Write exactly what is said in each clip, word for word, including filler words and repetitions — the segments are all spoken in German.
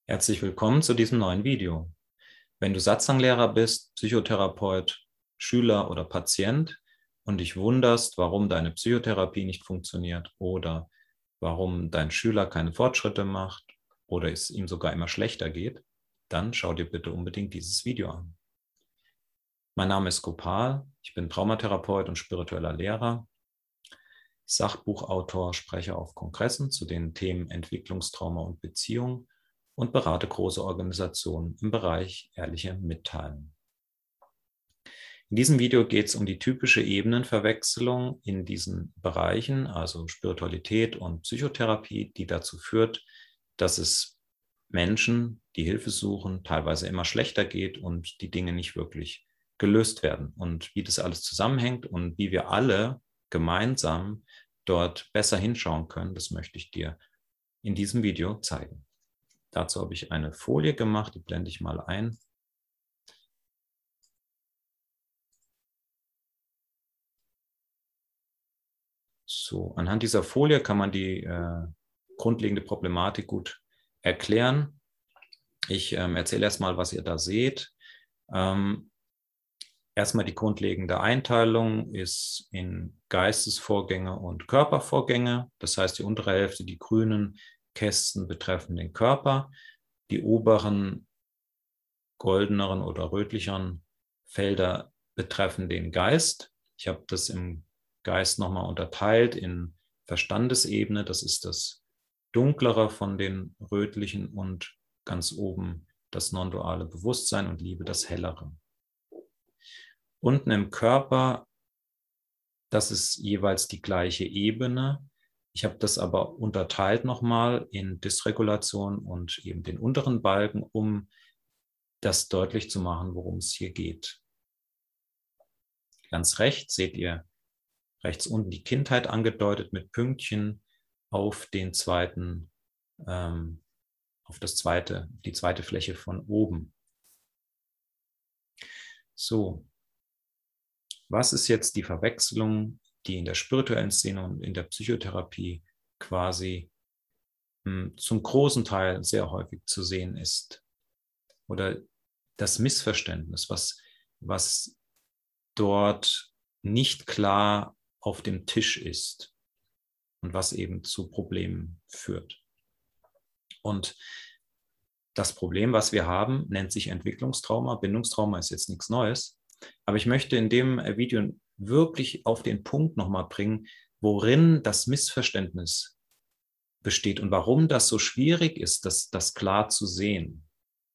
Herzlich willkommen zu diesem neuen Video. Wenn du Satzanglehrer bist, Psychotherapeut, Schüler oder Patient und dich wunderst, warum deine Psychotherapie nicht funktioniert oder warum dein Schüler keine Fortschritte macht oder es ihm sogar immer schlechter geht, dann schau dir bitte unbedingt dieses Video an. Mein Name ist Gopal, ich bin Traumatherapeut und spiritueller Lehrer, Sachbuchautor, Sprecher auf Kongressen zu den Themen Entwicklungstrauma und Beziehung und berate große Organisationen im Bereich ehrliche Mitteilen. In diesem Video geht es um die typische Ebenenverwechslung in diesen Bereichen, also Spiritualität und Psychotherapie, die dazu führt, dass es Menschen, die Hilfe suchen, teilweise immer schlechter geht und die Dinge nicht wirklich gelöst werden. Und wie das alles zusammenhängt und wie wir alle gemeinsam dort besser hinschauen können, das möchte ich dir in diesem Video zeigen. Dazu habe ich eine Folie gemacht, die blende ich mal ein. So, anhand dieser Folie kann man die äh, grundlegende Problematik gut erklären. Ich ähm, erzähle erstmal, was ihr da seht. Ähm, erstmal die grundlegende Einteilung ist in Geistesvorgänge und Körpervorgänge. Das heißt, die untere Hälfte, die grünen Kästen betreffen den Körper, die oberen goldeneren oder rötlicheren Felder betreffen den Geist. Ich habe das im Geist nochmal unterteilt in Verstandesebene. Das ist das dunklere von den rötlichen und ganz oben das non-duale Bewusstsein und Liebe, das hellere. Unten im Körper, das ist jeweils die gleiche Ebene. Ich habe das aber unterteilt nochmal in Dysregulation und eben den unteren Balken, um das deutlich zu machen, worum es hier geht. Ganz rechts seht ihr rechts unten die Kindheit angedeutet mit Pünktchen auf den zweiten, ähm, auf das zweite, die zweite Fläche von oben. So, was ist jetzt die Verwechslung, die in der spirituellen Szene und in der Psychotherapie quasi mh, zum großen Teil sehr häufig zu sehen ist? Oder das Missverständnis, was, was dort nicht klar auf dem Tisch ist und was eben zu Problemen führt. Und das Problem, was wir haben, nennt sich Entwicklungstrauma. Bindungstrauma ist jetzt nichts Neues. Aber ich möchte in dem Video wirklich auf den Punkt nochmal bringen, worin das Missverständnis besteht und warum das so schwierig ist, das, das klar zu sehen.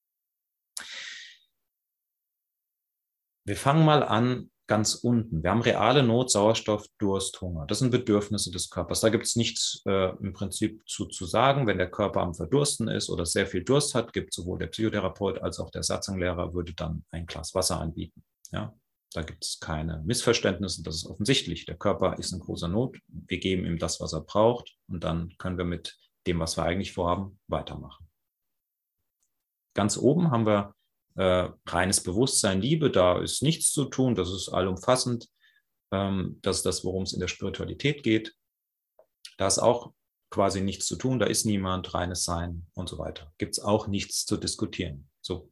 Wir fangen mal an ganz unten. Wir haben reale Not, Sauerstoff, Durst, Hunger. Das sind Bedürfnisse des Körpers. Da gibt es nichts äh, im Prinzip zu, zu sagen. Wenn der Körper am Verdursten ist oder sehr viel Durst hat, gibt sowohl der Psychotherapeut als auch der Satzanglehrer würde dann ein Glas Wasser anbieten. Ja? Da gibt es keine Missverständnisse. Das ist offensichtlich. Der Körper ist in großer Not. Wir geben ihm das, was er braucht. Und dann können wir mit dem, was wir eigentlich vorhaben, weitermachen. Ganz oben haben wir Äh, reines Bewusstsein, Liebe, da ist nichts zu tun, das ist allumfassend, ähm, das ist das, worum es in der Spiritualität geht. Da ist auch quasi nichts zu tun, da ist niemand, reines Sein und so weiter. Gibt es auch nichts zu diskutieren. So.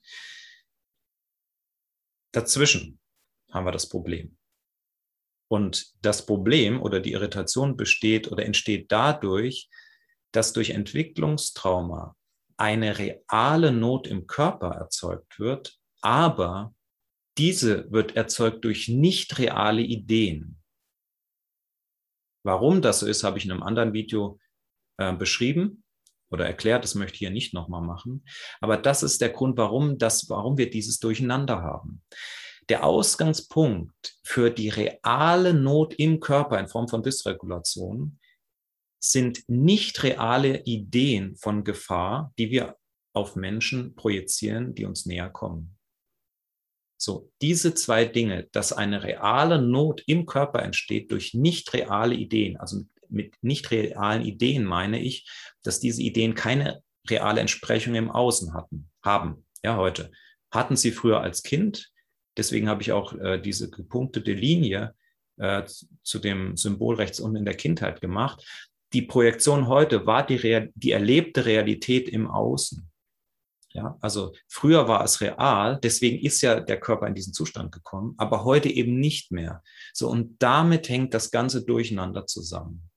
Dazwischen haben wir das Problem. Und das Problem oder die Irritation besteht oder entsteht dadurch, dass durch Entwicklungstrauma eine reale Not im Körper erzeugt wird, aber diese wird erzeugt durch nicht reale Ideen. Warum das so ist, habe ich in einem anderen Video äh, beschrieben oder erklärt. Das möchte ich hier nicht nochmal machen. Aber das ist der Grund, warum, das, warum wir dieses Durcheinander haben. Der Ausgangspunkt für die reale Not im Körper in Form von Dysregulation sind nicht reale Ideen von Gefahr, die wir auf Menschen projizieren, die uns näher kommen. So, diese zwei Dinge, dass eine reale Not im Körper entsteht durch nicht reale Ideen, also mit nicht realen Ideen meine ich, dass diese Ideen keine reale Entsprechung im Außen hatten, haben, ja, heute. Hatten sie früher als Kind, deswegen habe ich auch äh, diese gepunktete Linie äh, zu dem Symbol rechts unten in der Kindheit gemacht. Die Projektion heute war die, Real, die erlebte Realität im Außen. Ja, also früher war es real, deswegen ist ja der Körper in diesen Zustand gekommen, aber heute eben nicht mehr. So, und damit hängt das Ganze durcheinander zusammen.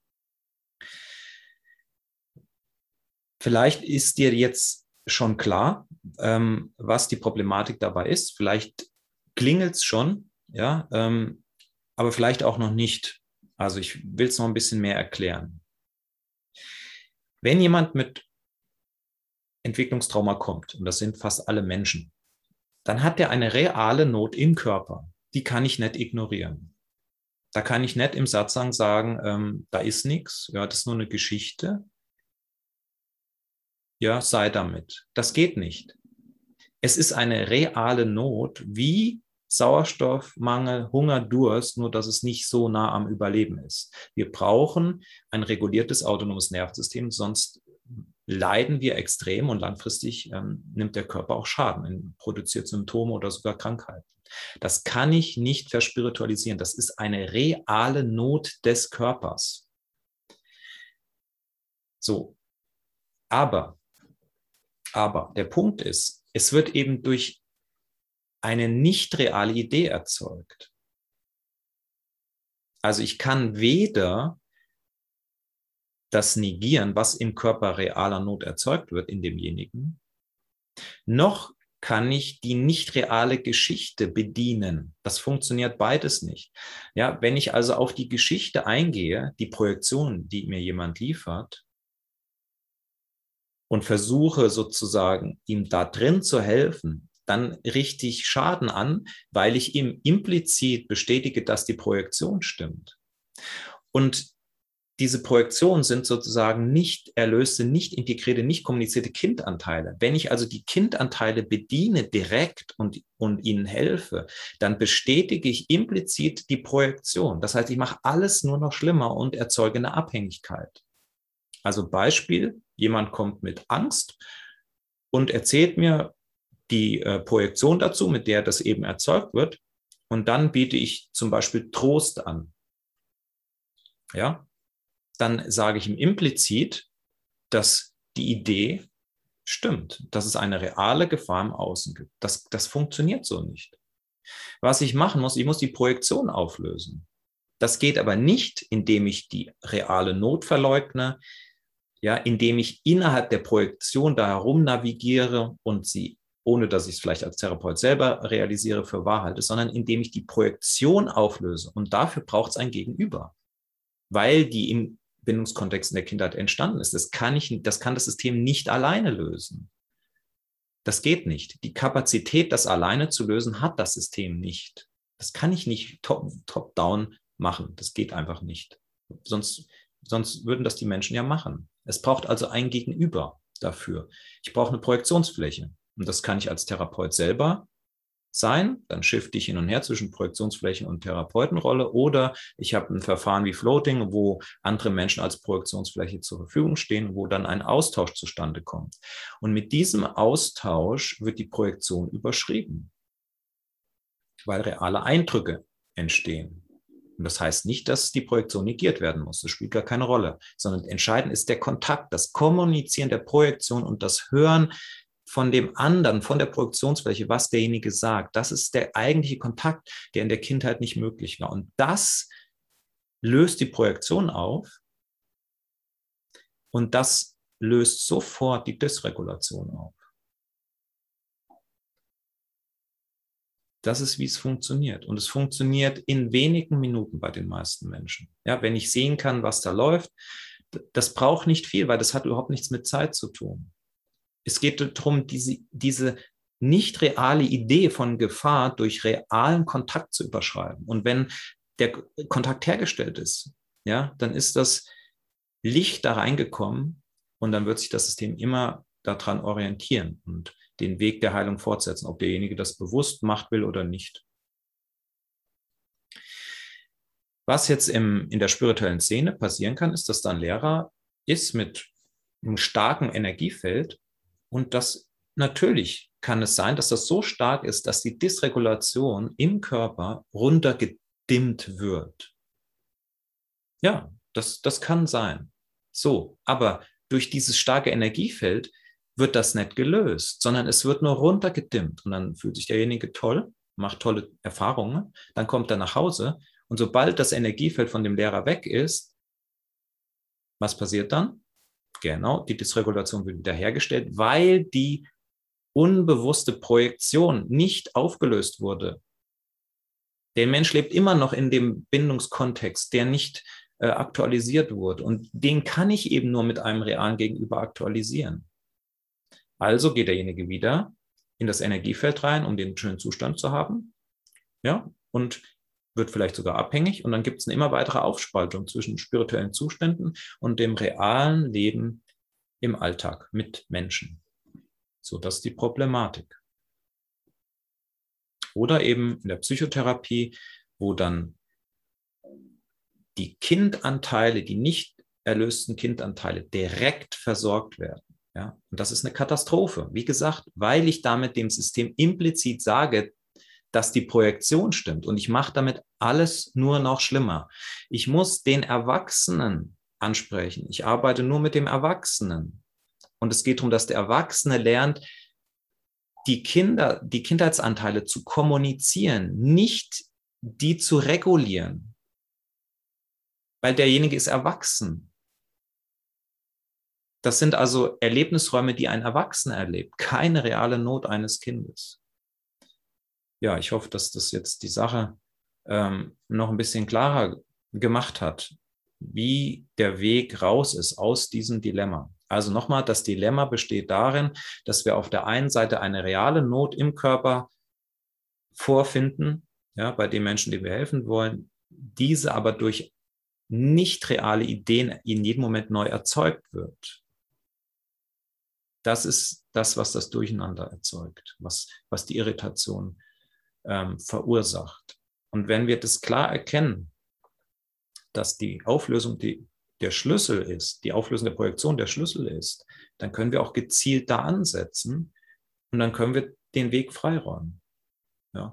Vielleicht ist dir jetzt schon klar, ähm, was die Problematik dabei ist. Vielleicht klingelt es schon, ja, ähm, aber vielleicht auch noch nicht. Also ich will es noch ein bisschen mehr erklären. Wenn jemand mit Entwicklungstrauma kommt, und das sind fast alle Menschen, dann hat er eine reale Not im Körper. Die kann ich nicht ignorieren. Da kann ich nicht im Satzang sagen, ähm, da ist nichts, ja, das ist nur eine Geschichte. Ja, sei damit. Das geht nicht. Es ist eine reale Not wie Sauerstoffmangel, Hunger, Durst, nur dass es nicht so nah am Überleben ist. Wir brauchen ein reguliertes autonomes Nervensystem, sonst leiden wir extrem und langfristig ähm, nimmt der Körper auch Schaden, produziert Symptome oder sogar Krankheiten. Das kann ich nicht verspiritualisieren. Das ist eine reale Not des Körpers. So, aber, aber der Punkt ist, es wird eben durch eine nicht reale Idee erzeugt. Also ich kann weder das negieren, was im Körper realer Not erzeugt wird in demjenigen, noch kann ich die nicht reale Geschichte bedienen. Das funktioniert beides nicht. Ja, wenn ich also auf die Geschichte eingehe, die Projektion, die mir jemand liefert, und versuche sozusagen, ihm da drin zu helfen, dann richte ich Schaden an, weil ich ihm implizit bestätige, dass die Projektion stimmt. Und diese Projektionen sind sozusagen nicht erlöste, nicht integrierte, nicht kommunizierte Kindanteile. Wenn ich also die Kindanteile bediene direkt und, und ihnen helfe, dann bestätige ich implizit die Projektion. Das heißt, ich mache alles nur noch schlimmer und erzeuge eine Abhängigkeit. Also Beispiel, jemand kommt mit Angst und erzählt mir die äh, Projektion dazu, mit der das eben erzeugt wird. Und dann biete ich zum Beispiel Trost an. Ja, dann sage ich ihm implizit, dass die Idee stimmt, dass es eine reale Gefahr im Außen gibt. Das, das funktioniert so nicht. Was ich machen muss, ich muss die Projektion auflösen. Das geht aber nicht, indem ich die reale Not verleugne, ja, indem ich innerhalb der Projektion da herum navigiere und sie, ohne dass ich es vielleicht als Therapeut selber realisiere, für wahr halte, sondern indem ich die Projektion auflöse. Und dafür braucht es ein Gegenüber, weil die im Bindungskontext in der Kindheit entstanden ist. Das kann ich, das kann das System nicht alleine lösen. Das geht nicht. Die Kapazität, das alleine zu lösen, hat das System nicht. Das kann ich nicht top, top-down machen. Das geht einfach nicht. Sonst, sonst würden das die Menschen ja machen. Es braucht also ein Gegenüber dafür. Ich brauche eine Projektionsfläche. Und das kann ich als Therapeut selber sein. Dann shifte ich hin und her zwischen Projektionsfläche und Therapeutenrolle. Oder ich habe ein Verfahren wie Floating, wo andere Menschen als Projektionsfläche zur Verfügung stehen, wo dann ein Austausch zustande kommt. Und mit diesem Austausch wird die Projektion überschrieben, weil reale Eindrücke entstehen. Und das heißt nicht, dass die Projektion negiert werden muss. Das spielt gar keine Rolle. Sondern entscheidend ist der Kontakt, das Kommunizieren der Projektion und das Hören von dem anderen, von der Projektionsfläche, was derjenige sagt. Das ist der eigentliche Kontakt, der in der Kindheit nicht möglich war. Und das löst die Projektion auf und das löst sofort die Dysregulation auf. Das ist, wie es funktioniert. Und es funktioniert in wenigen Minuten bei den meisten Menschen. Ja, wenn ich sehen kann, was da läuft, das braucht nicht viel, weil das hat überhaupt nichts mit Zeit zu tun. Es geht darum, diese, diese nicht reale Idee von Gefahr durch realen Kontakt zu überschreiben. Und wenn der Kontakt hergestellt ist, ja, dann ist das Licht da reingekommen und dann wird sich das System immer daran orientieren und den Weg der Heilung fortsetzen, ob derjenige das bewusst macht will oder nicht. Was jetzt im, in der spirituellen Szene passieren kann, ist, dass da ein Lehrer ist mit einem starken Energiefeld und das natürlich kann es sein, dass das so stark ist, dass die Dysregulation im Körper runtergedimmt wird. Ja, das, das kann sein. So, aber durch dieses starke Energiefeld wird das nicht gelöst, sondern es wird nur runtergedimmt. Und dann fühlt sich derjenige toll, macht tolle Erfahrungen, dann kommt er nach Hause und sobald das Energiefeld von dem Lehrer weg ist, was passiert dann? Genau, die Dysregulation wird wiederhergestellt, weil die unbewusste Projektion nicht aufgelöst wurde. Der Mensch lebt immer noch in dem Bindungskontext, der nicht äh, aktualisiert wurde. Und den kann ich eben nur mit einem realen Gegenüber aktualisieren. Also geht derjenige wieder in das Energiefeld rein, um den schönen Zustand zu haben. Ja, und wird vielleicht sogar abhängig. Und dann gibt es eine immer weitere Aufspaltung zwischen spirituellen Zuständen und dem realen Leben im Alltag mit Menschen. So, das ist die Problematik. Oder eben in der Psychotherapie, wo dann die Kindanteile, die nicht erlösten Kindanteile direkt versorgt werden. Ja? Und das ist eine Katastrophe. Wie gesagt, weil ich damit dem System implizit sage, dass die Projektion stimmt. Und ich mache damit alles nur noch schlimmer. Ich muss den Erwachsenen ansprechen. Ich arbeite nur mit dem Erwachsenen. Und es geht darum, dass der Erwachsene lernt, die Kinder, die Kindheitsanteile zu kommunizieren, nicht die zu regulieren. Weil derjenige ist erwachsen. Das sind also Erlebnisräume, die ein Erwachsener erlebt, keine reale Not eines Kindes. Ja, ich hoffe, dass das jetzt die Sache ähm, noch ein bisschen klarer gemacht hat, wie der Weg raus ist aus diesem Dilemma. Also nochmal, das Dilemma besteht darin, dass wir auf der einen Seite eine reale Not im Körper vorfinden, ja, bei den Menschen, denen wir helfen wollen, diese aber durch nicht reale Ideen in jedem Moment neu erzeugt wird. Das ist das, was das Durcheinander erzeugt, was, was die Irritation ähm, verursacht. Und wenn wir das klar erkennen, dass die Auflösung die, der Schlüssel ist, die Auflösung der Projektion der Schlüssel ist, dann können wir auch gezielt da ansetzen und dann können wir den Weg freiräumen. Ja,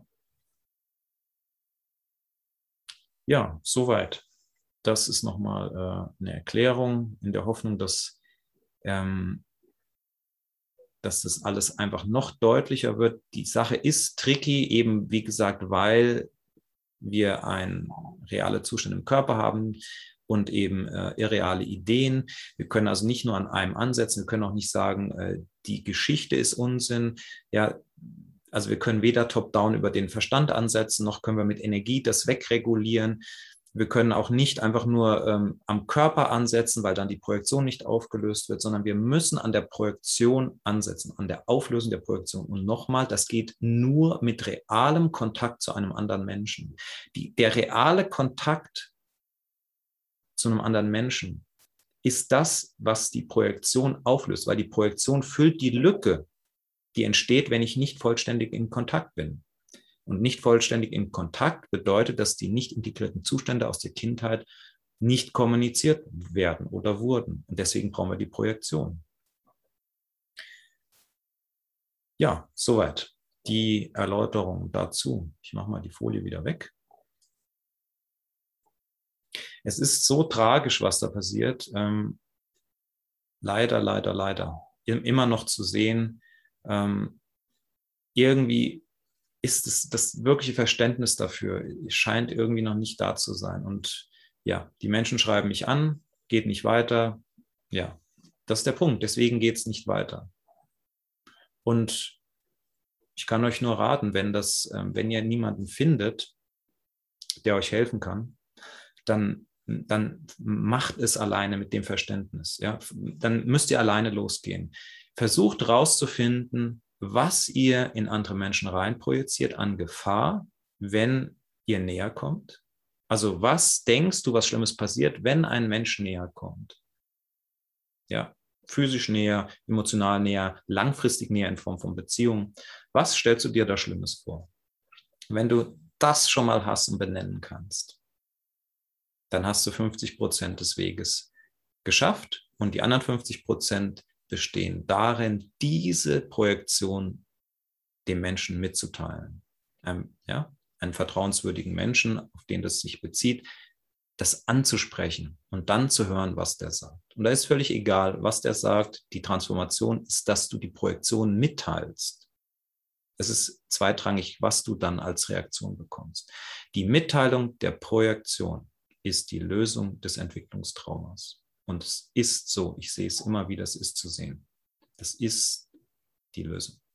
ja, soweit. Das ist nochmal äh, eine Erklärung in der Hoffnung, dass, ähm, dass das alles einfach noch deutlicher wird. Die Sache ist tricky, eben wie gesagt, weil wir einen realen Zustand im Körper haben und eben äh, irreale Ideen. Wir können also nicht nur an einem ansetzen, wir können auch nicht sagen, äh, die Geschichte ist Unsinn. Ja, also wir können weder top-down über den Verstand ansetzen, noch können wir mit Energie das wegregulieren. Wir können auch nicht einfach nur ähm, am Körper ansetzen, weil dann die Projektion nicht aufgelöst wird, sondern wir müssen an der Projektion ansetzen, an der Auflösung der Projektion. Und nochmal, das geht nur mit realem Kontakt zu einem anderen Menschen. Die, der reale Kontakt zu einem anderen Menschen ist das, was die Projektion auflöst, weil die Projektion füllt die Lücke, die entsteht, wenn ich nicht vollständig in Kontakt bin. Und nicht vollständig in Kontakt bedeutet, dass die nicht integrierten Zustände aus der Kindheit nicht kommuniziert werden oder wurden. Und deswegen brauchen wir die Projektion. Ja, soweit die Erläuterung dazu. Ich mache mal die Folie wieder weg. Es ist so tragisch, was da passiert. Ähm, leider, leider, leider. Immer noch zu sehen, ähm, irgendwie ist es, das wirkliche Verständnis dafür scheint irgendwie noch nicht da zu sein. Und ja, die Menschen schreiben mich an, geht nicht weiter. Ja, das ist der Punkt. Deswegen geht es nicht weiter. Und ich kann euch nur raten, wenn das, wenn ihr niemanden findet, der euch helfen kann, dann, dann macht es alleine mit dem Verständnis. Ja? Dann müsst ihr alleine losgehen. Versucht rauszufinden, was ihr in andere Menschen reinprojiziert an Gefahr, wenn ihr näher kommt. Also was denkst du, was Schlimmes passiert, wenn ein Mensch näher kommt? Ja, physisch näher, emotional näher, langfristig näher in Form von Beziehungen. Was stellst du dir da Schlimmes vor? Wenn du das schon mal hast und benennen kannst, dann hast du fünfzig Prozent des Weges geschafft und die anderen fünfzig Prozent bestehen darin, diese Projektion dem Menschen mitzuteilen. Einem, ja, einen vertrauenswürdigen Menschen, auf den das sich bezieht, das anzusprechen und dann zu hören, was der sagt. Und da ist völlig egal, was der sagt. Die Transformation ist, dass du die Projektion mitteilst. Es ist zweitrangig, was du dann als Reaktion bekommst. Die Mitteilung der Projektion ist die Lösung des Entwicklungstraumas. Und es ist so, ich sehe es immer wieder, es ist zu sehen. Das ist die Lösung.